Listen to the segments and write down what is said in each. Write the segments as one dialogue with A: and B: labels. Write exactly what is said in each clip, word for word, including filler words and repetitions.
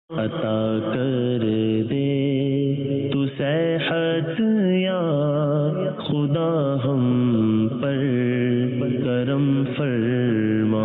A: عطا کر دے تو صحت یا خدا ہم پر کرم فرما.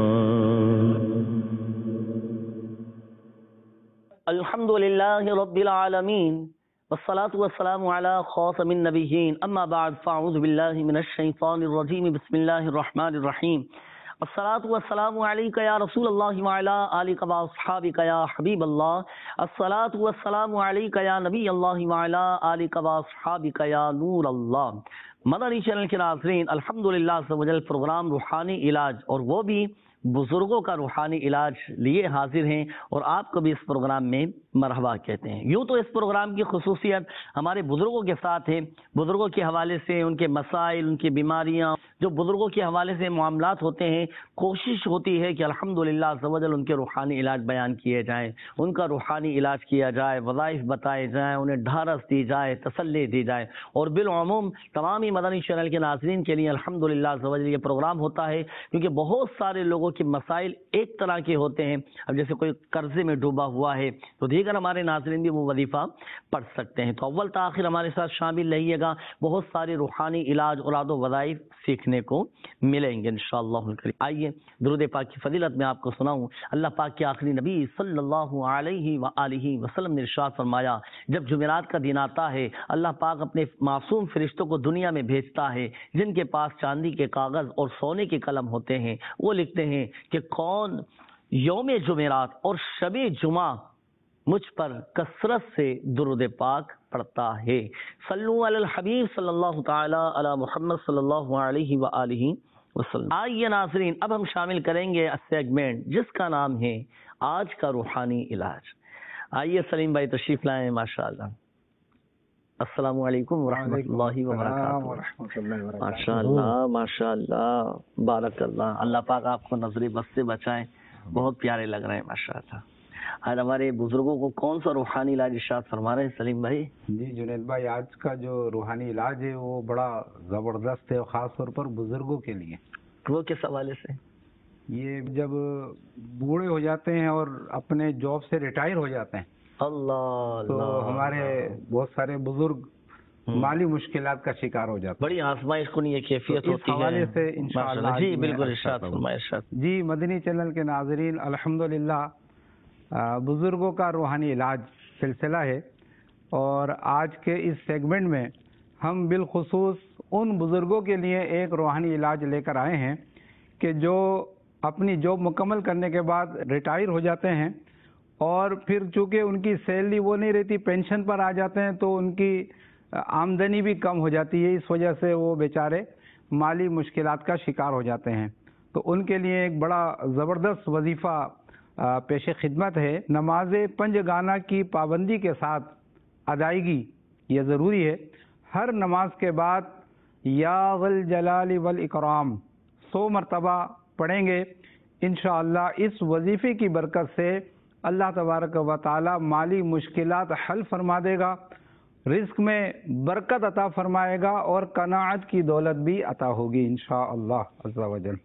B: الحمد للہ رب العالمین والصلاة والسلام علی خاتم النبیین اما بعد فاعوذ باللہ من الشیطان الرجیم بسم اللہ الرحمن الرحیم. الصلاة والسلام علیک یا رسول اللہ وعلی آلک واصحابک یا حبیب اللہ. الصلاة والسلام علیک یا نبی اللہ وعلی آلک واصحابک یا نور اللہ. مدنی چینل کے ناظرین، الحمدللہ عز و جل پروگرام روحانی علاج، اور وہ بھی بزرگوں کا روحانی علاج لیے حاضر ہیں، اور آپ کو بھی اس پروگرام میں مرحبا کہتے ہیں. یوں تو اس پروگرام کی خصوصیت ہمارے بزرگوں کے ساتھ ہے. بزرگوں کے حوالے سے ان کے مسائل، ان کی بیماریاں، جو بزرگوں کے حوالے سے معاملات ہوتے ہیں، کوشش ہوتی ہے کہ الحمدللہ عز و جل ان کے روحانی علاج بیان کیے جائیں، ان کا روحانی علاج کیا جائے، وظائف بتائے جائیں، انہیں ڈھارس دی جائے، تسلی دی جائے. اور بالعموم تمامی مدنی چینل کے ناظرین کے لیے الحمدللہ عز و جل یہ پروگرام ہوتا ہے، کیونکہ بہت سارے لوگوں کے مسائل ایک طرح کے ہوتے ہیں. اب جیسے کوئی قرضے میں ڈوبا ہوا ہے تو دیگر ہمارے ناظرین بھی وہ وظیفہ پڑھ سکتے ہیں. تو اول تاخیر ہمارے ساتھ شامل رہیے گا، بہت سارے روحانی علاج اولاد و وظائف سیکھنے کو ملیں گے انشاءاللہ الکریم. آئیے درود پاک کی فضیلت میں آپ کو سناؤں. اللہ پاک کے آخری نبی صلی اللہ علیہ وآلہ وسلم نے ارشاد فرمایا، جب جمعرات کا دن آتا ہے اللہ پاک اپنے معصوم فرشتوں کو دنیا میں بھیجتا ہے، جن کے پاس چاندی کے کاغذ اور سونے کے قلم ہوتے ہیں. وہ لکھتے ہیں کہ کون یوم جمعرات اور شب جمعہ مجھ پر کثرت سے درود پاک پڑھتا ہے. صلو علی الحبیب صلی اللہ تعالی علی محمد صلی اللہ علیہ وآلہ وسلم. آئیے ناظرین، اب ہم شامل کریں گے سیگمنٹ جس کا نام ہے آج کا روحانی علاج. آئیے سلیم بھائی تشریف لائیں. ماشاءاللہ. السلام علیکم ورحمۃ اللہ وبرکاتہ. ماشاء اللہ ماشاء اللہ بارک اللہ. اللہ پاک آپ کو نظر بد سے بچائیں. بہت پیارے لگ رہے ہیں ماشاء اللہ. آج ہمارے بزرگوں کو کون سا روحانی علاج ارشاد فرما رہے ہیں سلیم بھائی؟
C: جی جنید بھائی، آج کا جو روحانی علاج ہے وہ بڑا زبردست ہے، خاص طور پر بزرگوں کے لیے.
B: وہ کس حوالے سے؟
C: یہ جب بوڑھے ہو جاتے ہیں اور اپنے جاب سے ریٹائر ہو جاتے ہیں،
B: اللہ
C: تو
B: اللہ
C: ہمارے بہت سارے بزرگ مالی مشکلات کا شکار ہو جاتے ہیں.
B: بڑی آزمائش کو یہ کیفیت ہوتی ہے.
C: حوالے سے انشاءاللہ
B: جی بالکل ارشاد فرمائے. ارشاد.
C: جی مدنی چینل کے ناظرین، الحمدللہ بزرگوں کا روحانی علاج سلسلہ ہے، اور آج کے اس سیگمنٹ میں ہم بالخصوص ان بزرگوں کے لیے ایک روحانی علاج لے کر آئے ہیں کہ جو اپنی جاب مکمل کرنے کے بعد ریٹائر ہو جاتے ہیں، اور پھر چونکہ ان کی سیلری وہ نہیں رہتی، پینشن پر آ جاتے ہیں، تو ان کی آمدنی بھی کم ہو جاتی ہے. اس وجہ سے وہ بیچارے مالی مشکلات کا شکار ہو جاتے ہیں. تو ان کے لیے ایک بڑا زبردست وظیفہ پیش خدمت ہے. نماز پنج گانا کی پابندی کے ساتھ ادائیگی یہ ضروری ہے. ہر نماز کے بعد یا ذل جلال والاکرام سو مرتبہ پڑھیں گے. انشاءاللہ اس وظیفے کی برکت سے اللہ تبارک و تعالی مالی مشکلات حل فرما دے گا، رزق میں برکت عطا فرمائے گا، اور قناعت کی دولت بھی عطا ہوگی انشاءاللہ عز و جل.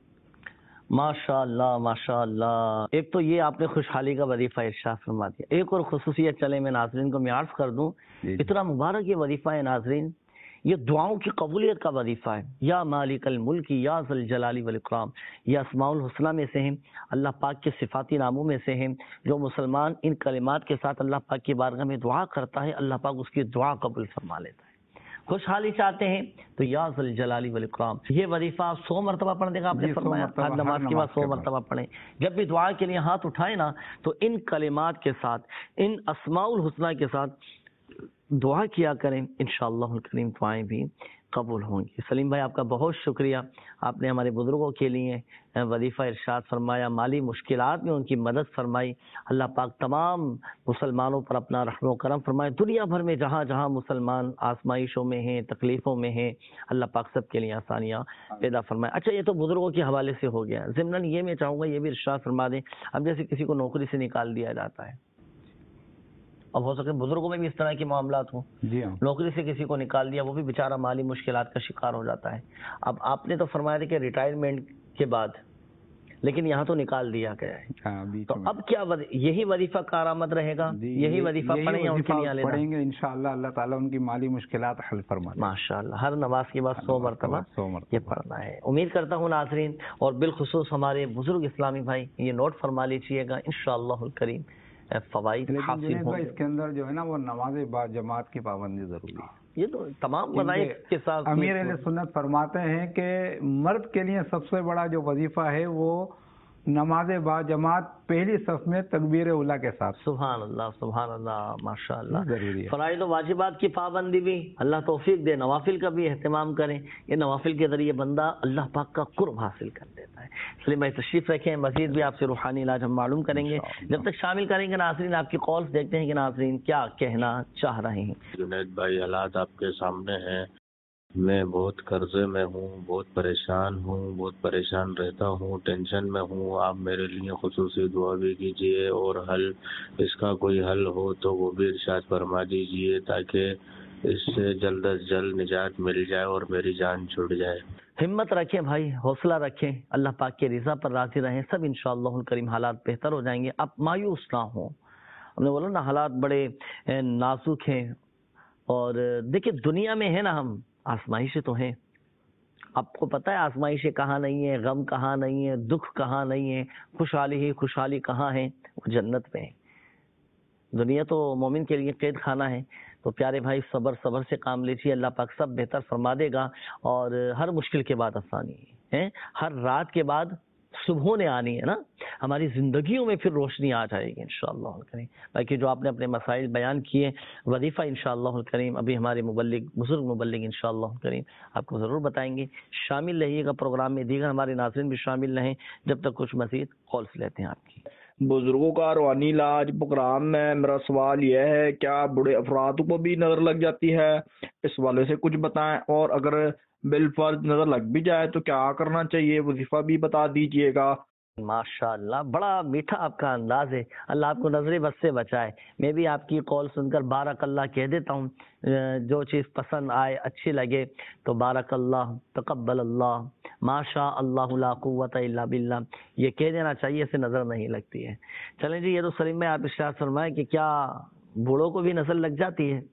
B: ماشاء اللہ ماشاء اللہ. ایک تو یہ آپ نے خوشحالی کا وظیفہ ارشاد فرما دیا. ایک اور خصوصیت چلے میں ناظرین کو میں عرض کر دوں. اتنا مبارک یہ وظیفہ ہے ناظرین، یہ دعاؤں کی قبولیت کا وظیفہ ہے. یا مالک الملک یا ذل جلال والاکرام، یہ اسماء الحسنہ میں سے ہیں، اللہ پاک کے صفاتی ناموں میں سے ہیں. جو مسلمان ان کلمات کے ساتھ اللہ پاک کی بارگاہ میں دعا کرتا ہے، اللہ پاک اس کی دعا قبول فرما لیتا ہے. خوشحالی چاہتے ہیں تو یا ذل جلال والاکرام یہ وظیفہ سو مرتبہ پڑھنے کا آپ نے فرمایا. ہر نماز کے بعد سو مرتبہ پڑھیں. جب بھی دعا کے لیے ہاتھ اٹھائیں نا تو ان کلمات کے ساتھ، ان اسماء الحسنہ کے ساتھ دعا کیا کریں. انشاءاللہ الکریم دعائیں بھی قبول ہوں گی. سلیم بھائی آپ کا بہت شکریہ، آپ نے ہمارے بزرگوں کے لیے وظیفہ ارشاد فرمایا، مالی مشکلات میں ان کی مدد فرمائی. اللہ پاک تمام مسلمانوں پر اپنا رحم و کرم فرمائے. دنیا بھر میں جہاں جہاں مسلمان آزمائشوں میں ہیں، تکلیفوں میں ہیں، اللہ پاک سب کے لیے آسانیاں پیدا فرمائے. اچھا یہ تو بزرگوں کے حوالے سے ہو گیا. ضمناً یہ میں چاہوں گا یہ بھی ارشاد فرما دیں، اب جیسے کسی کو نوکری سے نکال دیا جاتا ہے، اب ہو سکے بزرگوں میں بھی اس طرح کے معاملات ہوں.
C: جی ہاں.
B: نوکری سے کسی کو نکال دیا، وہ بھی بیچارہ مالی مشکلات کا شکار ہو جاتا ہے. اب آپ نے تو فرمایا تھا کہ ریٹائرمنٹ کے بعد لیکن یہاں تو نکال دیا گیا ہے.
C: ہاں بیچ
B: تو
C: میں.
B: اب کیا وز... یہی وظیفہ کارآمد رہے گا,
C: جی
B: یہی
C: یہ-
B: وظیفہ
C: یہی
B: پڑھیں یا ان کے لیے
C: وظیفہ
B: علیحدہ؟
C: پڑھیں گے انشاءاللہ. اللہ تعالیٰ ان کی مالی مشکلات حل فرما دے.
B: ماشاء اللہ, ہر نماز کے بعد سو
C: نماز کے
B: مرتبہ
C: بعد سو مرتبہ.
B: یہ پڑھنا ہے. امید کرتا ہوں ناظرین اور بالخصوص ہمارے بزرگ اسلامی بھائی یہ نوٹ فرما لیجیے گا, انشاءاللہ الکریم فوائد
C: لیکن
B: حاصل
C: جنید
B: ہوں
C: بھائی
B: گے.
C: اس کے اندر جو ہے نا وہ نماز با جماعت کی پابندی ضروری ہے.
B: یہ تو تمام
C: کیونکہ
B: وظائف کے ساتھ
C: امیر اہل سنت فرماتے ہیں کہ مرد کے لیے سب سے بڑا جو وظیفہ ہے وہ نماز با جماعت پہلی صف میں تکبیر اولیٰ کے ساتھ.
B: سبحان اللہ سبحان اللہ ماشاء اللہ.
C: ضروری ہے.
B: فرائض و واجبات کی پابندی بھی اللہ توفیق دے, نوافل کا بھی اہتمام کریں. یہ نوافل کے ذریعے بندہ اللہ پاک کا قرب حاصل کر دیتا ہے. چلیے بھائی تشریف رکھیں, مزید بھی آپ سے روحانی علاج ہم معلوم کریں گے. جب تک شامل کریں گے ناظرین آپ کی کالز, دیکھتے ہیں کہ ناظرین کیا کہنا چاہ رہے ہیں.
D: جنید بھائی حالات آپ کے سامنے ہیں. میں بہت قرضے میں ہوں, بہت پریشان ہوں, بہت پریشان رہتا ہوں, ٹینشن میں ہوں. آپ میرے لیے خصوصی دعا بھی کیجیے اور حل اس کا کوئی حل ہو تو وہ بھی ارشاد فرما دیجیے تاکہ اس سے جلد از جلد نجات مل جائے اور میری جان چھوٹ جائے.
B: ہمت رکھیں بھائی, حوصلہ رکھیں, اللہ پاک کے رضا پر راضی رہیں, سب انشاءاللہ الکریم حالات بہتر ہو جائیں گے. آپ مایوس نہ ہوں. ہم نے بولا نا حالات بڑے نازک ہیں, اور دیکھیں دنیا میں ہے نا ہم آزمائشیں تو ہیں. آپ کو پتہ ہے آزمائشیں کہاں نہیں ہے, غم کہاں نہیں ہے, دکھ کہاں نہیں ہے, خوشحالی ہی خوشحالی کہاں ہے, وہ جنت میں ہے. دنیا تو مومن کے لیے قید خانہ ہے. تو پیارے بھائی صبر صبر سے کام لیجیے, اللہ پاک سب بہتر فرما دے گا. اور ہر مشکل کے بعد آسانی ہے, ہر رات کے بعد صبح نے آنی ہے نا, ہماری زندگیوں میں پھر روشنی آ جائے گی انشاءاللہ الکریم. باقی جو آپ نے اپنے مسائل بیان کیے, وظیفہ انشاءاللہ الکریم ابھی ہمارے مبلغ بزرگ مبلغ انشاءاللہ الکریم آپ کو ضرور بتائیں گے. شامل رہیے گا پروگرام میں, دیگر ہمارے ناظرین بھی شامل رہیں. جب تک کچھ مزید کالس لیتے ہیں آپ کی.
E: بزرگوں کا روحانی علاج پروگرام میں میرا سوال یہ ہے, کیا بوڑھے افراد کو بھی نظر لگ جاتی ہے؟ اس والے سے کچھ بتائیں. اور اگر بالفرض نظر لگ بھی جائے تو کیا کرنا چاہیے, وظیفہ بھی بتا دیجئے گا.
B: ماشاء اللہ, بڑا میٹھا آپ کا انداز ہے. اللہ آپ کو نظر بد سے بچائے. میں بھی آپ کی کال سن کر بارک اللہ کہہ دیتا ہوں. جو چیز پسند آئے, اچھی لگے تو بارک اللہ, تقبل اللہ, ماشاء اللہ لا قوت الا باللہ یہ کہہ دینا چاہیے, سے نظر نہیں لگتی ہے. چلیں جی, یہ تو سلیم میں آپ ارشاد فرمائیں کہ کیا بوڑھوں کو بھی نظر لگ جاتی ہے؟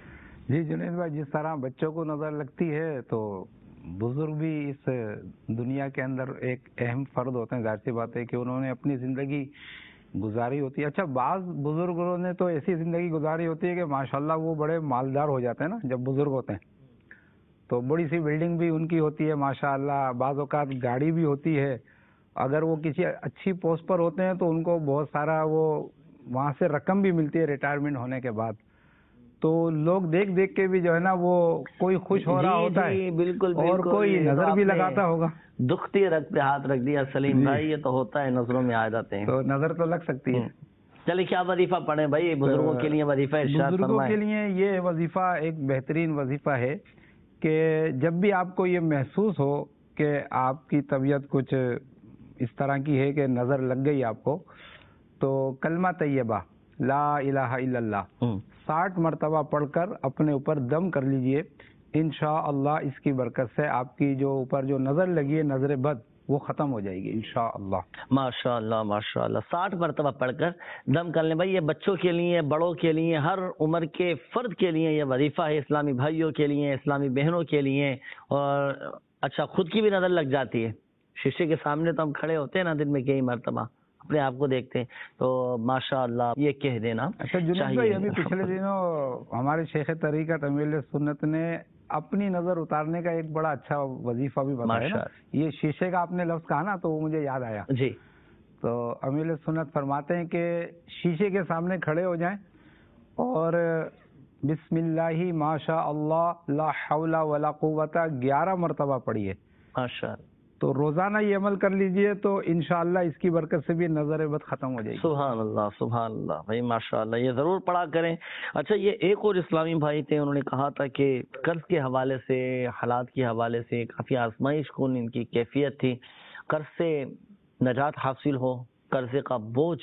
C: جی جنید بھائی, جس طرح بچوں کو نظر لگتی ہے تو بزرگ بھی اس دنیا کے اندر ایک اہم فرد ہوتے ہیں. ظاہر سی بات ہے کہ انہوں نے اپنی زندگی گزاری ہوتی ہے. اچھا, بعض بزرگوں نے تو ایسی زندگی گزاری ہوتی ہے کہ ماشاءاللہ وہ بڑے مالدار ہو جاتے ہیں نا. جب بزرگ ہوتے ہیں تو بڑی سی بلڈنگ بھی ان کی ہوتی ہے ماشاءاللہ, بعض اوقات گاڑی بھی ہوتی ہے. اگر وہ کسی اچھی پوسٹ پر ہوتے ہیں تو ان کو بہت سارا وہ وہاں سے رقم بھی ملتی ہے ریٹائرمنٹ ہونے کے بعد. تو لوگ دیکھ دیکھ کے بھی جو ہے نا وہ کوئی خوش ہو رہا ہوتا ہے,
B: بالکل,
C: اور کوئی نظر بھی لگاتا ہوگا.
B: دکھتی رکھ پہ ہاتھ رکھ دیا سلیم بھائی, یہ تو ہوتا ہے, نظروں میں آ جاتے ہیں,
C: تو نظر تو لگ سکتی ہے.
B: چلیے کیا وظیفہ پڑھیں بھائی بزرگوں کے لیے؟ وظیفہ ارشاد
C: بزرگوں
B: فرمائیں.
C: کے لیے یہ وظیفہ ایک بہترین وظیفہ ہے کہ جب بھی آپ کو یہ محسوس ہو کہ آپ کی طبیعت کچھ اس طرح کی ہے کہ نظر لگ گئی آپ کو, تو کلمہ طیبہ لا الہ الا اللہ ساٹھ مرتبہ پڑھ کر اپنے اوپر دم کر لیجئے. انشاءاللہ اس کی برکت سے آپ کی جو اوپر جو نظر لگی ہے, نظر بد, وہ ختم ہو جائے گی انشاءاللہ.
B: ماشاء اللہ ماشاء اللہ, ساٹھ مرتبہ پڑھ کر دم کر لیں بھائی. یہ بچوں کے لیے, بڑوں کے لیے, ہر عمر کے فرد کے لیے یہ وظیفہ ہے. اسلامی بھائیوں کے لیے, اسلامی بہنوں کے لیے. اور اچھا, خود کی بھی نظر لگ جاتی ہے. شیشے کے سامنے تو ہم کھڑے ہوتے ہیں نا دن میں کئی مرتبہ, اپنے آپ کو دیکھتے ہیں, تو ماشاء اللہ یہ کہہ دینا.
C: اچھا جنید بھائی, ابھی پچھلے دنوں ہمارے شیخ طریقت امیر سنت نے اپنی نظر اتارنے کا ایک بڑا اچھا وظیفہ بھی بتایا نا. یہ شیشے کا آپ نے لفظ کہا نا تو وہ مجھے یاد آیا.
B: جی,
C: تو امیر سنت فرماتے ہیں کہ شیشے کے سامنے کھڑے ہو جائیں اور بسم اللہ ما شاء اللہ لا حول ولا قوت گیارہ مرتبہ پڑھیے.
B: ماشاء اللہ,
C: تو روزانہ یہ عمل کر لیجئے تو انشاءاللہ اس کی برکت سے بھی نظر بد ختم ہو جائے گی.
B: سبحان اللہ سبحان اللہ بھائی, ماشاء اللہ یہ ضرور پڑھا کریں. اچھا, یہ ایک اور اسلامی بھائی تھے, انہوں نے کہا تھا کہ قرض کے حوالے سے, حالات کے حوالے سے کافی آزمائش کن ان کی کیفیت تھی. قرض سے نجات حاصل ہو, قرضے کا بوجھ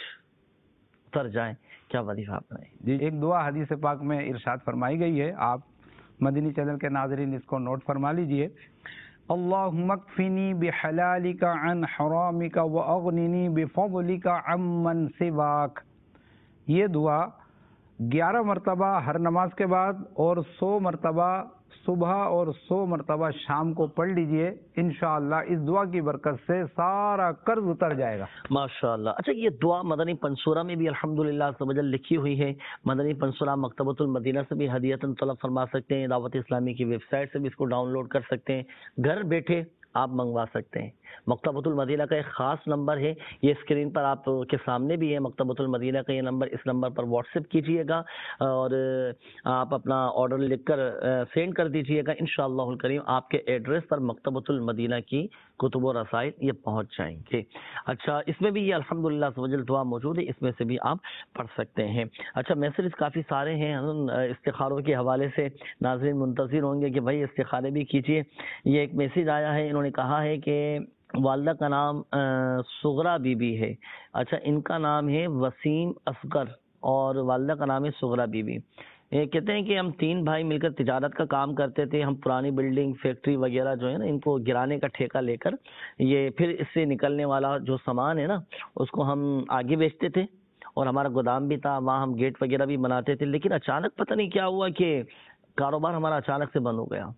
B: اتر جائے, کیا وظیفہ اپنائیں؟
C: جی, ایک دعا حدیث پاک میں ارشاد فرمائی گئی ہے, آپ مدنی چینل کے ناظرین اس کو نوٹ فرما لیجئے. اللہم اکفنی بحلالک عن حرامک واغننی بفضلک عمن سواک. یہ دعا گیارہ مرتبہ ہر نماز کے بعد اور سو مرتبہ صبح اور سو مرتبہ شام کو پڑھ لیجئے. انشاءاللہ اس دعا کی برکت سے سارا قرض اتر جائے گا.
B: ماشاءاللہ. اچھا یہ دعا مدنی پنسورہ میں بھی الحمدللہ عز و جل لکھی ہوئی ہے. مدنی پنسورہ مکتبۃ المدینہ سے بھی ہدیۃً طلب فرما سکتے ہیں. دعوت اسلامی کی ویب سائٹ سے بھی اس کو ڈاؤن لوڈ کر سکتے ہیں. گھر بیٹھے آپ منگوا سکتے ہیں. مکتبۃ المدینہ کا ایک خاص نمبر ہے, یہ اسکرین پر آپ کے سامنے بھی ہے. مکتبۃ المدینہ کا یہ نمبر, اس نمبر پر واٹس ایپ کیجئے گا اور آپ اپنا آرڈر لکھ کر سینڈ کر دیجئے گا. انشاءاللہ الکریم آپ کے ایڈریس پر مکتبۃ المدینہ کی کتب و رسائل یہ پہنچ جائیں گے. اچھا اس میں بھی یہ الحمدللہ سوجل دعا موجود ہے, اس میں سے بھی آپ پڑھ سکتے ہیں. اچھا میسیجز کافی سارے ہیں استخاروں کے حوالے سے. ناظرین منتظر ہوں گے کہ بھائی استخارے بھی کیجئے. یہ ایک میسیج آیا ہے, انہوں نے کہا ہے کہ والدہ کا نام سغرا بی بی ہے. اچھا ان کا نام ہے وسیم اصغر اور والدہ کا نام ہے سغرا بی بی. یہ کہتے ہیں کہ ہم تین بھائی مل کر تجارت کا کام کرتے تھے. ہم پرانی بلڈنگ فیکٹری وغیرہ جو ہے نا ان کو گرانے کا ٹھیکہ لے کر یہ پھر اس سے نکلنے والا جو سامان ہے نا اس کو ہم آگے بیچتے تھے اور ہمارا گودام بھی تھا, وہاں ہم گیٹ وغیرہ بھی بناتے تھے. لیکن اچانک پتہ نہیں کیا ہوا کہ کاروبار ہمارا اچانک سے بند ہو گیا.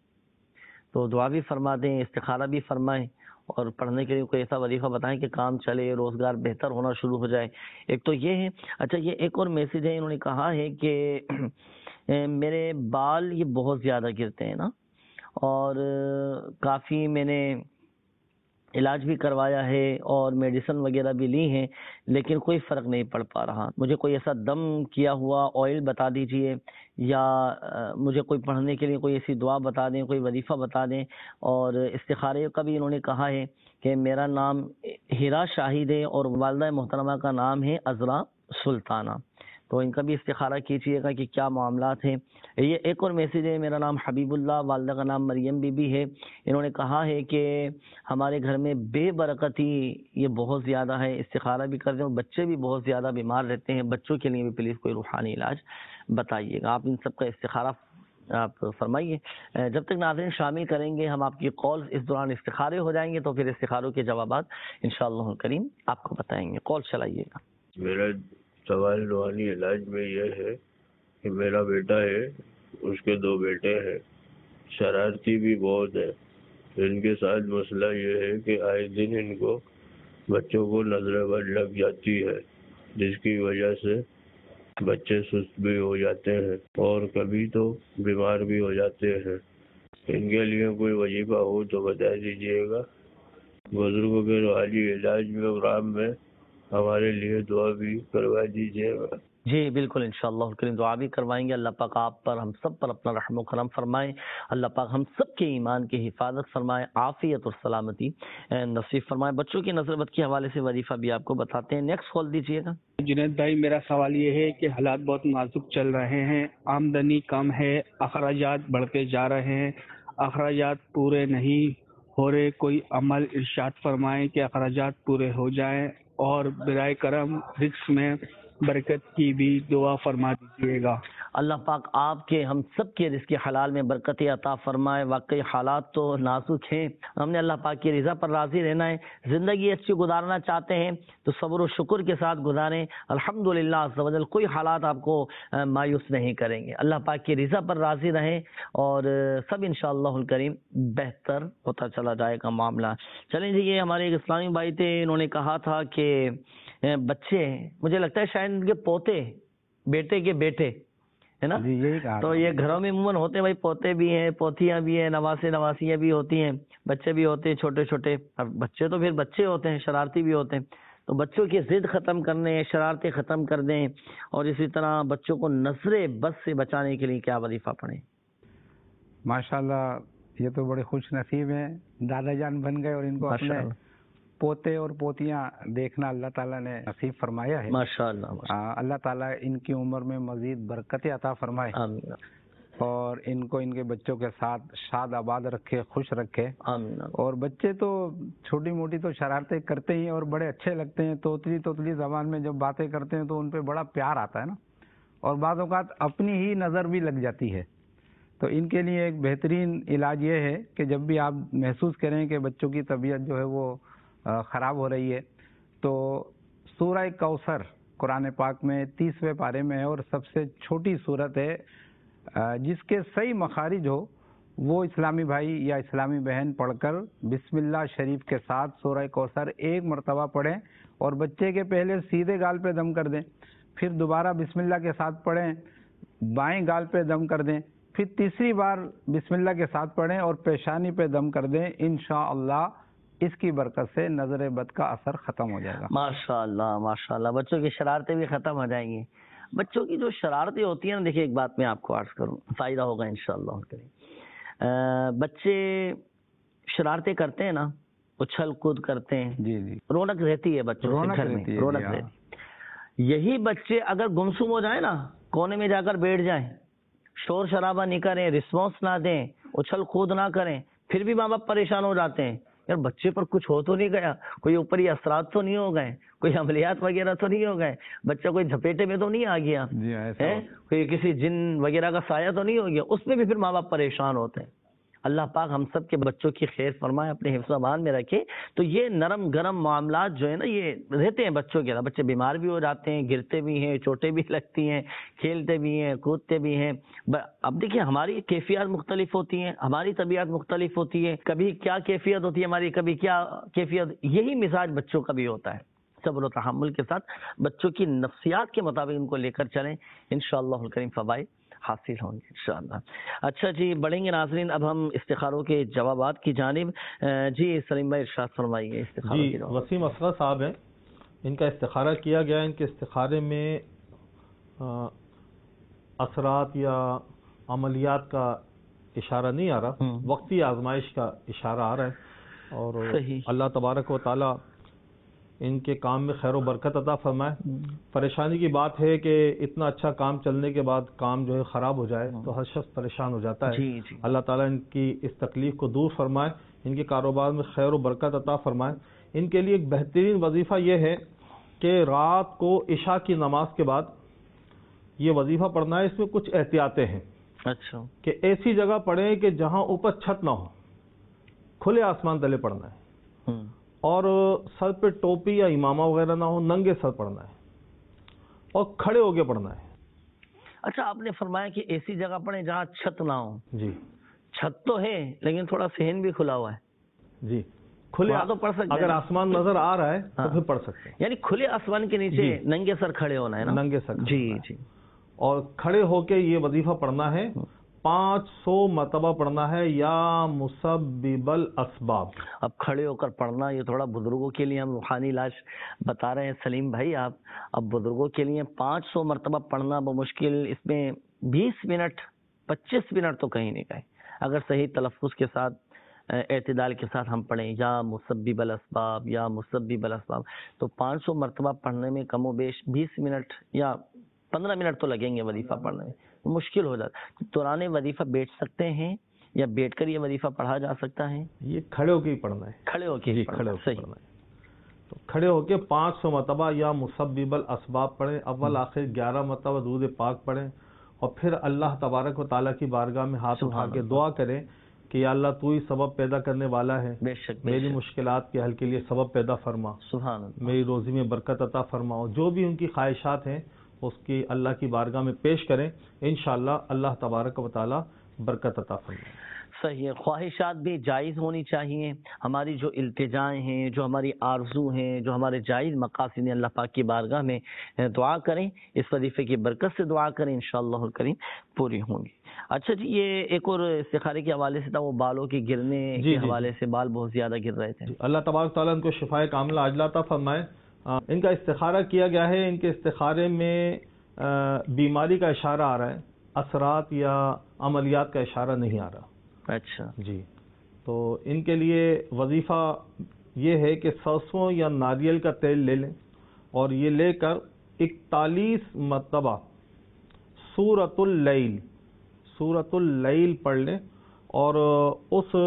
B: تو دعا بھی فرما دیں, استخارہ بھی فرمائیں اور پڑھنے کے لیے کوئی ایسا وظیفہ بتائیں کہ کام چلے, روزگار بہتر ہونا شروع ہو جائے. ایک تو یہ ہے. اچھا یہ ایک اور میسیج ہے, انہوں نے کہا ہے کہ میرے بال یہ بہت زیادہ گرتے ہیں نا اور کافی میں نے علاج بھی کروایا ہے اور میڈیسن وغیرہ بھی لی ہیں لیکن کوئی فرق نہیں پڑ پا رہا. مجھے کوئی ایسا دم کیا ہوا آئل بتا دیجئے یا مجھے کوئی پڑھنے کے لیے کوئی ایسی دعا بتا دیں, کوئی وظیفہ بتا دیں. اور استخارے کا بھی انہوں نے کہا ہے کہ میرا نام ہیرا شاہد ہے اور والدہ محترمہ کا نام ہے عذرا سلطانہ. تو ان کا بھی استخارہ کیجیے گا کہ کیا معاملات ہیں. یہ ایک اور میسیج ہے, میرا نام حبیب اللہ, والدہ کا نام مریم بی بی ہے. انہوں نے کہا ہے کہ ہمارے گھر میں بے برکتی یہ بہت زیادہ ہے, استخارہ بھی کرتے ہیں اور بچے بھی بہت زیادہ بیمار رہتے ہیں. بچوں کے لیے بھی پلیز کوئی روحانی علاج بتائیے گا. آپ ان سب کا استخارہ آپ فرمائیے. جب تک ناظرین شامل کریں گے ہم آپ کی کالز اس دوران استخارے ہو جائیں گے تو پھر استخاروں کے جوابات انشاءاللہ کریم آپ کو بتائیں گے. کال چلائیے گا.
D: میرا سوال روحانی علاج میں یہ ہے کہ میرا بیٹا ہے, اس کے دو بیٹے ہیں, شرارتی بھی بہت ہے. ان کے ساتھ مسئلہ یہ ہے کہ آئے دن ان کو بچوں کو نظر بد لگ جاتی ہے جس کی وجہ سے بچے سست بھی ہو جاتے ہیں اور کبھی تو بیمار بھی ہو جاتے ہیں. ان کے لیے کوئی وظیفہ ہو تو بتا دیجیے گا. بزرگوں کے روحانی علاج پروگرام میں ہمارے لیے دعا بھی کروا دیجیے گا.
B: جی بالکل انشاءاللہ کریم دعا بھی کروائیں گے. اللہ پاک آپ پر ہم سب پر اپنا رحم و کرم فرمائے. اللہ پاک ہم سب کے ایمان کی حفاظت فرمائے, عافیت اور سلامتی نصیب فرمائے. بچوں کی نظر بد کے حوالے سے وظیفہ بھی آپ کو بتاتے ہیں. نیکسٹ کال دیجیے گا.
F: جنید بھائی میرا سوال یہ ہے کہ حالات بہت نازک چل رہے ہیں, آمدنی کم ہے, اخراجات بڑھتے جا رہے ہیں, اخراجات پورے نہیں ہو رہے. کوئی عمل ارشاد فرمائیں کہ اخراجات پورے ہو جائیں اور برائے کرم رزق میں برکت کی بھی دعا فرما دیجیے گا.
B: اللہ پاک آپ کے ہم سب کے رزق حلال میں برکت عطا فرمائے. واقعی حالات تو نازک ہیں, ہم نے اللہ پاک کی رضا پر راضی رہنا ہے. زندگی اچھی گزارنا چاہتے ہیں تو صبر و شکر کے ساتھ گزاریں. الحمدللہ عز و جل کوئی حالات آپ کو مایوس نہیں کریں گے. اللہ پاک کی رضا پر راضی رہیں اور سب انشاءاللہ الکریم بہتر ہوتا چلا جائے گا معاملہ. چلیں جی, یہ ہمارے ایک اسلامی بھائی تھے, انہوں نے کہا تھا کہ بچے, مجھے لگتا ہے شاید ان کے پوتے بیٹے کے بیٹے ہے نا, تو یہ گھروں میں عموماً ہوتے ہیں بھائی, پوتے بھی ہیں, پوتیاں بھی ہیں, نواسے نواسیاں بھی ہوتی ہیں, بچے بھی ہوتے ہیں چھوٹے چھوٹے. اب بچے تو پھر بچے ہوتے ہیں, شرارتی بھی ہوتے ہیں. تو بچوں کی ضد ختم کرنے, شرارتیں ختم کر دیں اور اسی طرح بچوں کو نظر بد سے بچانے کے لیے کیا وظیفہ پڑھیں.
C: ماشاءاللہ یہ تو بڑے خوش نصیب ہیں, دادا جان بن گئے اور ان کو اپنے پوتے اور پوتیاں دیکھنا اللہ تعالیٰ نے نصیب فرمایا ہے.
B: ماشاءاللہ
C: اللہ تعالیٰ ان کی عمر میں مزید برکت عطا فرمائے.
B: آمین.
C: اور ان کو ان کے بچوں کے ساتھ شاد آباد رکھے, خوش رکھے.
B: آمین.
C: اور بچے تو چھوٹی موٹی تو شرارتیں کرتے ہی اور بڑے اچھے لگتے ہیں. توتلی توتلی زبان میں جب باتیں کرتے ہیں تو ان پہ بڑا پیار آتا ہے نا, اور بعض اوقات اپنی ہی نظر بھی لگ جاتی ہے. تو ان کے لیے ایک بہترین علاج یہ ہے کہ جب بھی آپ محسوس کریں کہ بچوں کی طبیعت جو ہے وہ خراب ہو رہی ہے تو سورہ کوثر قرآن پاک میں تیسویں پارے میں ہے اور سب سے چھوٹی صورت ہے، جس کے صحیح مخارج ہو وہ اسلامی بھائی یا اسلامی بہن پڑھ کر بسم اللہ شریف کے ساتھ سورہ کوثر ایک مرتبہ پڑھیں اور بچے کے پہلے سیدھے گال پہ دم کر دیں، پھر دوبارہ بسم اللہ کے ساتھ پڑھیں، بائیں گال پہ دم کر دیں، پھر تیسری بار بسم اللہ کے ساتھ پڑھیں اور پیشانی پہ دم کر دیں۔ انشاءاللہ اس کی برکت سے نظر بد کا اثر ختم ہو جائے گا۔
B: ماشاءاللہ ماشاءاللہ، بچوں کی شرارتیں بھی ختم ہو جائیں گی۔ بچوں کی جو شرارتیں ہوتی ہیں نا، دیکھیے ایک بات میں آپ کو عرض کروں، فائدہ ہوگا انشاءاللہ کریں۔ بچے شرارتیں کرتے ہیں نا، اچھل کود کرتے ہیں،
C: جی جی،
B: رونق رہتی ہے بچوں سے گھر میں، رونق رہتی ہے۔ یہی بچے اگر گمسم ہو جائیں نا، کونے میں جا کر بیٹھ جائیں، شور شرابہ نہیں کریں، رسپانس نہ دیں، اچھل کود نہ کریں، پھر بھی ماں باپ پریشان ہو جاتے ہیں، یار بچے پر کچھ ہو تو نہیں گیا، کوئی اوپری اثرات تو نہیں ہو گئے، کوئی عملیات وغیرہ تو نہیں ہو گئے، بچہ کوئی جھپیٹے میں تو نہیں آ گیا، کوئی کسی جن وغیرہ کا سایہ تو نہیں ہو گیا، اس میں بھی پھر ماں باپ پریشان ہوتے ہیں۔ اللہ پاک ہم سب کے بچوں کی خیر فرمائے، اپنے حفظ و امان میں رکھے۔ تو یہ نرم گرم معاملات جو ہے نا، یہ رہتے ہیں بچوں کے، بچے بیمار بھی ہو جاتے ہیں، گرتے بھی ہیں، چوٹیں بھی لگتی ہیں، کھیلتے بھی ہیں، کودتے بھی ہیں۔ اب دیکھیے ہماری کیفیات مختلف ہوتی ہیں، ہماری طبیعت مختلف ہوتی ہے، کبھی کیا کیفیت ہوتی ہے ہماری، کبھی کیا کیفیت، یہی مزاج بچوں کا بھی ہوتا ہے۔ صبر و تحمل کے ساتھ بچوں کی نفسیات کے مطابق ان کو لے کر چلیں، انشاءاللہ الکریم فوائد حاصل ہوں گے انشاءاللہ۔ اچھا جی، بڑھیں گے ناظرین، اب ہم استخاروں کے جوابات کی جانب۔ جی سلیم بھائی ارشاد فرمائیے استخاروں
G: جی،
B: کے جواب۔
G: وسیم اصغر صاحب ہیں، ان کا استخارہ کیا گیا، ان کے استخارے میں اثرات یا عملیات کا اشارہ نہیں آ رہا، وقتی آزمائش کا اشارہ آ رہا ہے، اور اللہ تبارک و تعالی ان کے کام میں خیر و برکت عطا فرمائے۔ پریشانی کی بات ہے کہ اتنا اچھا کام چلنے کے بعد کام جو ہے خراب ہو جائے تو ہر شخص پریشان ہو جاتا ہے۔
B: جی جی،
G: اللہ تعالیٰ ان کی اس تکلیف کو دور فرمائے، ان کے کاروبار میں خیر و برکت عطا فرمائے۔ ان کے لیے ایک بہترین وظیفہ یہ ہے کہ رات کو عشاء کی نماز کے بعد یہ وظیفہ پڑھنا ہے۔ اس میں کچھ احتیاطیں ہیں،
B: اچھا،
G: کہ ایسی جگہ پڑھیں کہ جہاں اوپر چھت نہ ہو، کھلے آسمان تلے پڑھنا ہے، اور سر پہ ٹوپی یا امامہ وغیرہ نہ ہو، ننگے سر پڑھنا ہے اور کھڑے ہو کے پڑھنا ہے۔
B: اچھا، آپ نے فرمایا کہ ایسی جگہ پڑھیں جہاں چھت نہ ہو۔
G: جی،
B: چھت تو ہے لیکن تھوڑا صحن بھی کھلا ہوا ہے۔
G: جی، کھلے
B: تو پڑھ سکتے ہیں،
G: اگر آسمان نظر آ رہا ہے تو پھر پڑھ سکتے ہیں،
B: یعنی کھلے آسمان کے نیچے ننگے سر کھڑے ہونا ہے نا؟
G: ننگے سر
B: جی جی،
G: اور کھڑے ہو کے یہ وظیفہ پڑھنا ہے، پانچ سو مرتبہ پڑھنا ہے، یا مسبب الاسباب۔
B: اب کھڑے ہو کر پڑھنا، یہ تھوڑا بزرگوں کے لیے ہم روحانی علاج بتا رہے ہیں سلیم بھائی آپ۔ اب بزرگوں کے لیے پانچ سو مرتبہ پڑھنا بمشکل، اس میں بیس منٹ پچیس منٹ تو کہیں نہیں گئے۔ اگر صحیح تلفظ کے ساتھ اعتدال کے ساتھ ہم پڑھیں یا مسبب الاسباب یا مسبب الاسباب، تو پانچ سو مرتبہ پڑھنے میں کم و بیش بیس منٹ یا پندرہ منٹ تو لگیں گے وظیفہ پڑھنے میں، مشکل ہو جاتا ہے۔ دوران وظیفہ بیٹھ سکتے ہیں یا بیٹھ کر یہ وظیفہ پڑھا جا سکتا ہے؟
G: یہ کھڑے ہو کے ہی پڑھنا ہے،
B: کھڑے ہو کے
G: جی کھڑے ہو کے پڑھنا ہے۔ تو کھڑے ہو کے پانچ سو مرتبہ یا مسبب الاسباب پڑھیں، اول آخر گیارہ مرتبہ درود پاک پڑھیں، اور پھر اللہ تبارک و تعالیٰ کی بارگاہ میں ہاتھ اٹھا کے دعا کریں کہ یا اللہ تو ہی سبب پیدا کرنے والا ہے،
B: بے شک
G: میری مشکلات کے حل کے لیے سبب پیدا فرما،
B: سبحان اللہ،
G: میری روزی میں برکت عطا فرماؤ۔ جو بھی ان کی خواہشات ہیں اس کی اللہ کی بارگاہ میں پیش کریں، انشاءاللہ اللہ تبارک و تعالی برکت عطا فرمائے۔
B: صحیح ہے، خواہشات بھی جائز ہونی چاہیے۔ ہماری جو التجائیں ہیں، جو ہماری آرزو ہیں، جو ہمارے جائز مقاصد ہیں، اللہ پاک کی بارگاہ میں دعا کریں، اس وظیفے کی برکت سے دعا کریں، انشاءاللہ الکریم پوری ہوں گی۔ اچھا جی، یہ ایک اور استخارے کے حوالے سے تھا، وہ بالوں کے گرنے کے حوالے سے، بال بہت زیادہ گر رہے تھے۔
G: اللہ تبارک تعالیٰ ان کو شفائے کاملہ عاجلہ عطا فرمائے۔ ان کا استخارہ کیا گیا ہے، ان کے استخارے میں بیماری کا اشارہ آ رہا ہے، اثرات یا عملیات کا اشارہ نہیں آ رہا۔
B: اچھا
G: جی، تو ان کے لیے وظیفہ یہ ہے کہ سرسوں یا ناریل کا تیل لے لیں، اور یہ لے کر اکتالیس مرتبہ سورۃ اللیل سورۃ اللیل پڑھ لیں، اور اس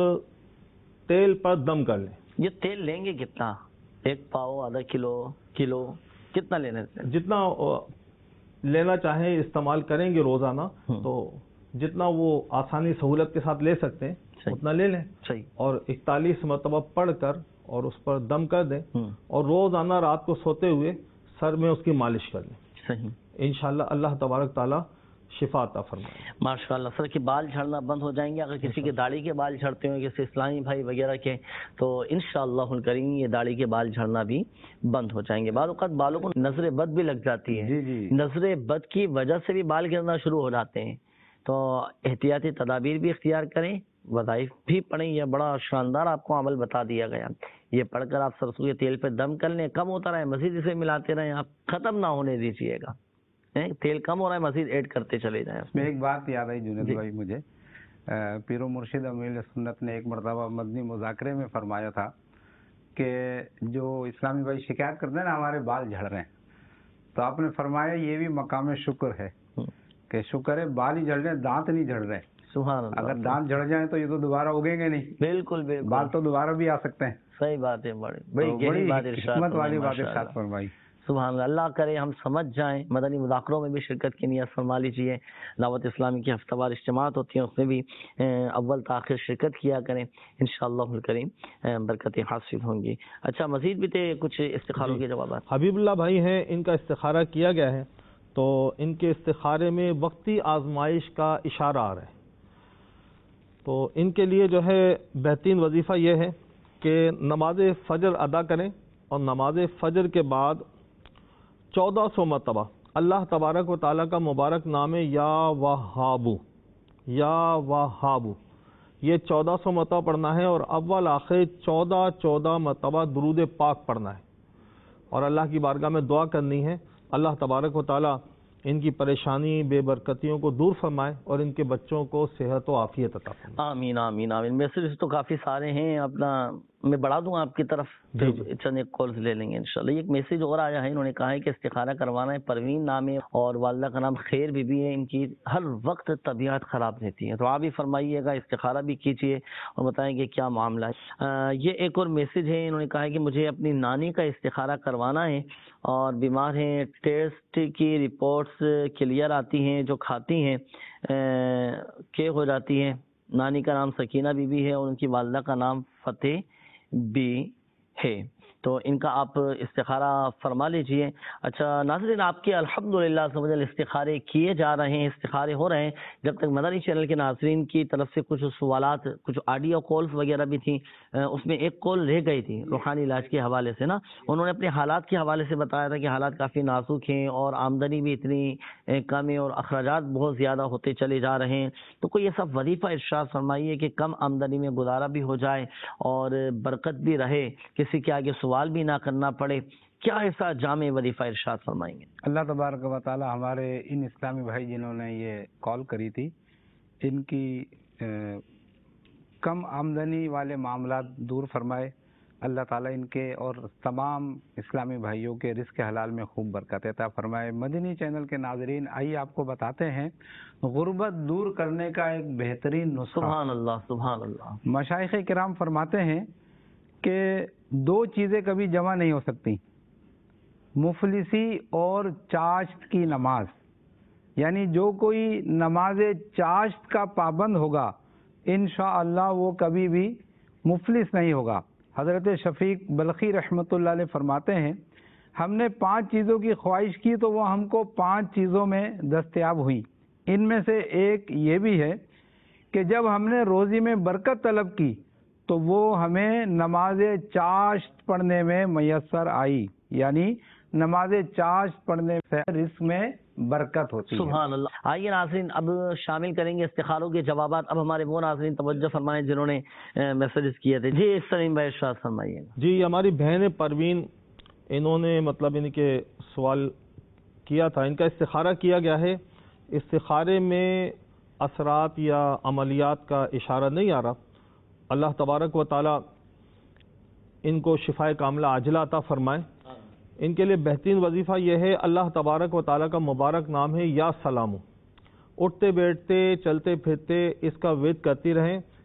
G: تیل پر دم کر لیں۔
B: یہ تیل لیں گے کتنا؟ ایک پاؤ، آدھا کلو، کلو کتنا لینا؟
G: جتنا لینا چاہیں استعمال کریں گے روزانہ، تو جتنا وہ آسانی سہولت کے ساتھ لے سکتے ہیں اتنا لے لیں
B: صحیح
G: اور اکتالیس مرتبہ پڑھ کر اور اس پر دم کر دیں اور روزانہ رات کو سوتے ہوئے سر میں اس کی مالش کر لیں
B: صحیح
G: انشاءاللہ اللہ تبارک تعالیٰ شفا عطا فرمائے
B: ماشاء اللہ. سر کے بال جھڑنا بند ہو جائیں گے. اگر کسی کے داڑھی کے بال جھڑتے ہوں کسی اسلامی بھائی وغیرہ کے تو انشاءاللہ الکریم یہ داڑھی کے بال جھڑنا بھی بند ہو جائیں گے. بعض اوقات بالوں کو نظر بد بھی لگ جاتی ہے, نظر بد کی وجہ سے بھی بال گرنا شروع ہو جاتے ہیں, تو احتیاطی تدابیر بھی اختیار کریں, وظائف بھی پڑھیں. یہ بڑا شاندار آپ کو عمل بتا دیا گیا. یہ پڑھ کر آپ سرسوں کے تیل پہ دم کر لیں, کم ہوتا رہے مزید اسے ملاتے رہیں, آپ ختم نہ ہونے دیجیے گا. تیل کم ہو رہا ہے مزید ایڈ کرتے چلے جائیں.
C: میں ایک بات یاد آئی جنید بھائی مجھے, پیر و مرشد امیر سنت نے ایک مرتبہ مدنی مذاکرے میں فرمایا تھا کہ جو اسلامی بھائی شکایت کرتے ہیں نا ہمارے بال جھڑ رہے ہیں, تو آپ نے فرمایا یہ بھی مقام شکر ہے کہ شکر ہے بال ہی جھڑ رہے ہیں, دانت نہیں جھڑ رہے.
B: سبحان اللہ.
C: اگر دانت جھڑ جائیں تو یہ تو دوبارہ اگیں گے نہیں.
B: بالکل بالکل,
C: بال تو دوبارہ بھی آ سکتے ہیں.
B: صحیح بات ہے, بڑی بڑی گہری بات
C: حکمت والی بات ارشاد فرمائی.
B: سبحان اللہ. اللہ کرے ہم سمجھ جائیں. مدنی مذاکروں میں بھی شرکت کی نیت فرما لیجیے. دعوت اسلامی کی ہفتہ وار اجتماعات ہوتی ہیں, اس میں بھی اول تاخیر شرکت کیا کریں, انشاءاللہ الکریم برکتیں حاصل ہوں گی. اچھا مزید بھی تھے کچھ استخاروں کے جوابات.
G: حبیب اللہ بھائی ہیں, ان کا استخارہ کیا گیا ہے تو ان کے استخارے میں وقتی آزمائش کا اشارہ آ رہا ہے, تو ان کے لیے جو ہے بہترین وظیفہ یہ ہے کہ نماز فجر ادا کریں اور نماز فجر کے بعد چودہ سو مرتبہ اللہ تبارک و تعالیٰ کا مبارک نام ہے یا وہابو یا وہابو, یہ چودہ سو مرتبہ پڑھنا ہے اور اول آخر چودہ چودہ مرتبہ درود پاک پڑھنا ہے اور اللہ کی بارگاہ میں دعا کرنی ہے اللہ تبارک و تعالیٰ ان کی پریشانی بے برکتیوں کو دور فرمائے اور ان کے بچوں کو صحت و عافیت عطا فرمائے.
B: آمین آمین آمین. میسیج تو کافی سارے ہیں, اپنا میں بڑھا دوں آپ کی طرف, چند ایک کالز لے لیں گے انشاءاللہ. ایک میسیج اور آیا ہے, انہوں نے کہا ہے کہ استخارہ کروانا ہے. پروین نام ہے اور والدہ کا نام خیر بی بی ہے, ان کی ہر وقت طبیعت خراب رہتی ہے, تو آپ بھی فرمائیے گا, استخارہ بھی کیجیے اور بتائیں کہ کیا معاملہ ہے. یہ ایک اور میسیج ہے, انہوں نے کہا ہے کہ مجھے اپنی نانی کا استخارہ کروانا ہے اور بیمار ہیں, ٹیسٹ کی رپورٹس کلیئر آتی ہیں, جو کھاتی ہیں کہ ہو جاتی ہیں. نانی کا نام سکینہ بی بی ہے اور ان کی والدہ کا نام فتح بھی ہے, تو ان کا آپ استخارہ فرما لیجئے. اچھا ناظرین, آپ کے الحمدللہ سمجھل استخارے کیے جا رہے ہیں, استخارے ہو رہے ہیں. جب تک مدنی چینل کے ناظرین کی طرف سے کچھ سوالات, کچھ آڈیو کالز وغیرہ بھی تھیں, اس میں ایک کال رہ گئی تھی روحانی علاج کے حوالے سے نا, انہوں نے اپنے حالات کے حوالے سے بتایا تھا کہ حالات کافی نازک ہیں اور آمدنی بھی اتنی کم ہے اور اخراجات بہت زیادہ ہوتے چلے جا رہے ہیں, تو کوئی ایسا وظیفہ ارشاد فرمائیے کہ کم آمدنی میں گزارا بھی ہو جائے اور برکت بھی رہے, کسی کے آگے سوال بھی نہ کرنا پڑے. کیا ایسا جامع وظیفہ ارشاد فرمائیں گے؟
C: اللہ تبارک و تعالی ہمارے ان اسلامی بھائی جنہوں نے یہ کال کری تھی, ان کی کم آمدنی والے معاملات دور فرمائے. اللہ تعالیٰ ان کے اور تمام اسلامی بھائیوں کے رزق حلال میں خوب برکت عطا فرمائے. مدنی چینل کے ناظرین, آئیے آپ کو بتاتے ہیں غربت دور کرنے کا ایک بہترین نسخہ.
B: سبحان اللہ سبحان اللہ.
C: مشائخ کرام فرماتے ہیں کہ دو چیزیں کبھی جمع نہیں ہو سکتی, مفلسی اور چاشت کی نماز. یعنی جو کوئی نماز چاشت کا پابند ہوگا انشاءاللہ وہ کبھی بھی مفلس نہیں ہوگا. حضرت شفیق بلخی رحمۃ اللہ علیہ فرماتے ہیں ہم نے پانچ چیزوں کی خواہش کی تو وہ ہم کو پانچ چیزوں میں دستیاب ہوئی. ان میں سے ایک یہ بھی ہے کہ جب ہم نے روزی میں برکت طلب کی تو وہ ہمیں نماز چاشت پڑھنے میں میسر آئی. یعنی نماز چاشت پڑھنے سے رزق میں برکت ہوتی ہے.
B: سبحان اللہ. آئیے ناظرین, اب شامل کریں گے استخاروں کے جوابات. اب ہمارے وہ ناظرین توجہ فرمائیں جنہوں نے میسیجز کیے تھے. جی سلیم بھائی ارشاد فرمائیے.
G: جی ہماری بہن پروین, انہوں نے مطلب ان کے سوال کیا تھا, ان کا استخارہ کیا گیا ہے. استخارے میں اثرات یا عملیات کا اشارہ نہیں آ رہا. اللہ تبارک و تعالی ان کو شفائے کاملہ عاجلہ عطا فرمائے. ان کے لیے بہترین وظیفہ یہ ہے, اللہ تبارک و تعالیٰ کا مبارک نام ہے یا سلامو, اٹھتے بیٹھتے چلتے پھرتے اس کا ورد کرتی رہیں.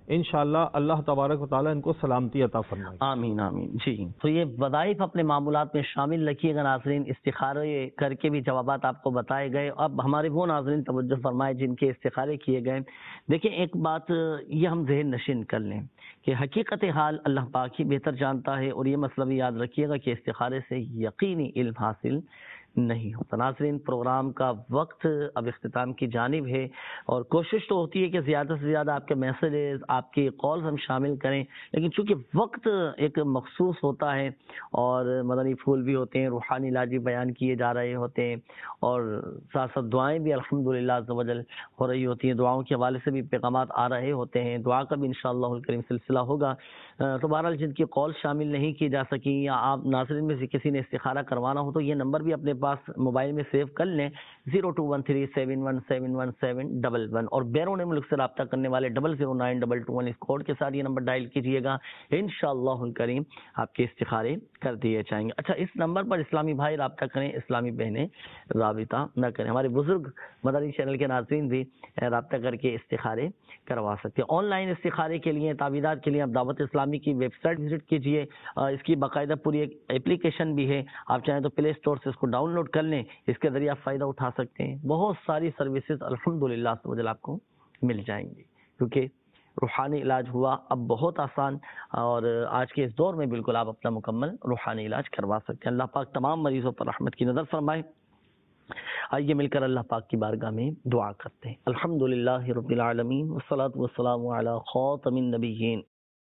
G: انشاءاللہ اللہ تبارک و تعالیٰ ان کو سلامتی عطا فرمائے.
B: آمین آمین. جی تو یہ وظائف اپنے معمولات میں شامل رکھیے گا ناظرین. استخارے کر کے بھی جوابات آپ کو بتائے گئے. اب ہمارے وہ ناظرین توجہ فرمائے جن کے استخارے کیے گئے. دیکھیں ایک بات یہ ہم ذہن نشین کر لیں کہ حقیقت حال اللہ پاک ہی بہتر جانتا ہے، اور یہ مسئلہ بھی یاد رکھیے گا کہ استخارے سے یقینی علم حاصل نہیں ہوتا. ناظرین پروگرام کا وقت اب اختتام کی جانب ہے، اور کوشش تو ہوتی ہے کہ زیادہ سے زیادہ آپ کے میسیجز، آپ کے کالز ہم شامل کریں، لیکن چونکہ وقت ایک مخصوص ہوتا ہے اور مدنی پھول بھی ہوتے ہیں، روحانی علاج بیان کیے جا رہے ہوتے ہیں، اور ساتھ ساتھ دعائیں بھی الحمدللہ عز و جل ہو رہی ہوتی ہیں، دعاؤں کے حوالے سے بھی پیغامات آ رہے ہوتے ہیں. دعا کا بھی انشاءاللہ الکریم سلسلہ ہوگا. تو بہرحال جن کی کال شامل نہیں کی جا سکی، یا آپ ناظرین میں سے کسی نے استخارہ کروانا ہو تو یہ نمبر بھی اپنے پاس موبائل میں سیو کر لیں، zero two one three seven one seven one seven double one, اور بیرون ملک سے رابطہ کرنے والے double zero nine double two one اس کوڈ کے ساتھ یہ نمبر ڈائل کیجیے گا. انشاءاللہ الکریم آپ کے استخارے کر دیے جائیں گے. اچھا اس نمبر پر اسلامی بھائی رابطہ کریں، اسلامی بہنیں رابطہ نہ کریں. ہمارے بزرگ مدنی چینل کے ناظرین بھی رابطہ کر کے استخارے کروا سکتے ہیں. آن لائن استخارے کے لیے، تعویذات کے لیے آپ دعوت اسلامی کی ویب سائٹ وزٹ کیجیے. اس کی باقاعدہ پوری ایک اپلیکیشن بھی ہے، آپ چاہیں تو پلے اسٹور سے اس کو ڈاؤن لوڈ کر لیں، اس کے ذریعے آپ فائدہ اٹھا سکتے ہیں. بہت ساری سروسز الحمدللہ آپ کو مل جائیں گی، کیونکہ روحانی علاج ہوا اب بہت آسان، اور آج کے اس دور میں بالکل آپ اپنا مکمل روحانی علاج کروا سکتے ہیں. اللہ پاک تمام مریضوں پر رحمت کی نظر فرمائے. آئیے مل کر اللہ پاک کی بارگاہ میں دعا کرتے ہیں. الحمدللہ رب العالمین والصلاة والسلام علی خاتم النبیین.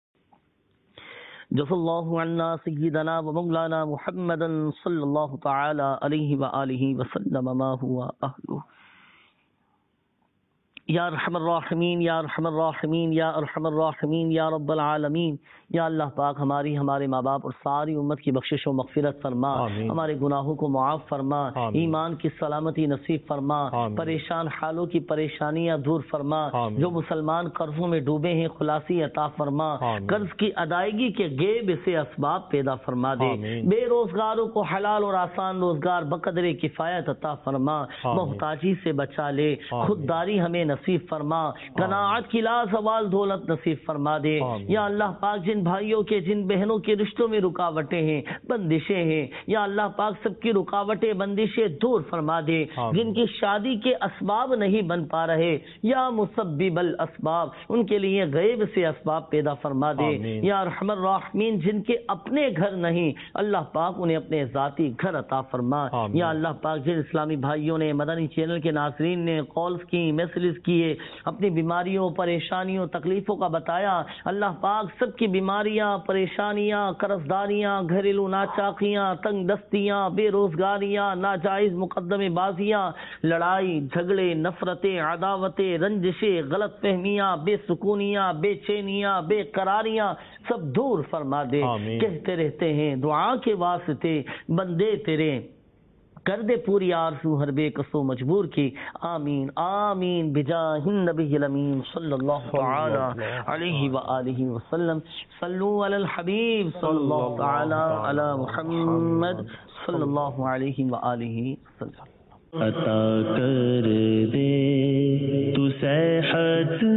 B: جزا اللہ عنا سیدنا و مولانا محمدا صلی اللہ تعالی علیہ وآلہ وسلم ما ہوا اہلہ. یا ارحم الراحمین یا ارحم الراحمین یا ارحم الراحمین یا رب العالمین. یا اللہ پاک ہماری، ہمارے ماں باپ اور ساری امت کی بخشش و مغفرت فرما. آمین. ہمارے گناہوں کو معاف فرما. آمین. ایمان کی سلامتی نصیب فرما. آمین. پریشان حالوں کی پریشانیاں دور فرما. آمین. جو مسلمان قرضوں میں ڈوبے ہیں خلاصی عطا فرما. آمین. قرض کی ادائیگی کے غیب سے اسباب پیدا فرما دے. آمین. بے روزگاروں کو حلال اور آسان روزگار بقدر کفایت عطا فرما. محتاجی سے بچا لے. آمین. خودداری ہمیں نصیب فرما. قناعت کی لازوال دولت نصیب فرما دے. یا اللہ پاک جن بھائیوں کے، جن بہنوں کے رشتوں میں رکاوٹیں ہیں، بندشیں ہیں، یا اللہ پاک سب کی رکاوٹیں بندشیں دور فرما دے. جن کی شادی کے اسباب نہیں بن پا رہے، یا مسبب الاسباب، ان کے لیے غیب سے اسباب پیدا فرما دے. یا ارحم الراحمین جن کے اپنے گھر نہیں، اللہ پاک انہیں اپنے ذاتی گھر عطا فرما. یا اللہ پاک جن اسلامی بھائیوں نے، مدنی چینل کے ناظرین نے کالز کی، میسیجز کیے، اپنی بیماریوں، پریشانیوں، تکلیفوں کا بتایا، اللہ پاک سب کی بیماریاں، پریشانیاں، قرضداریاں، گھریلو ناچاقیاں، تنگ دستیاں، بے روزگاریاں، ناجائز مقدمے بازیاں، لڑائی جھگڑے، نفرتیں، عداوتیں، رنجشیں، غلط فہمیاں، بے سکونیاں، بے چینیاں، بے قراریاں سب دور فرما دے. کہتے رہتے ہیں دعا کے واسطے بندے تیرے، کر دے پوری آرزو ہر بے کسو مجبور کی. آمین آمین بجاہ النبی الامین صلی اللہ تعالی علیہ وآلہ وسلم. صلو علی الحبیب صلی اللہ تعالی علی محمد صلی اللہ علیہ وآلہ وسلم.
A: عطا کر دے تو صحت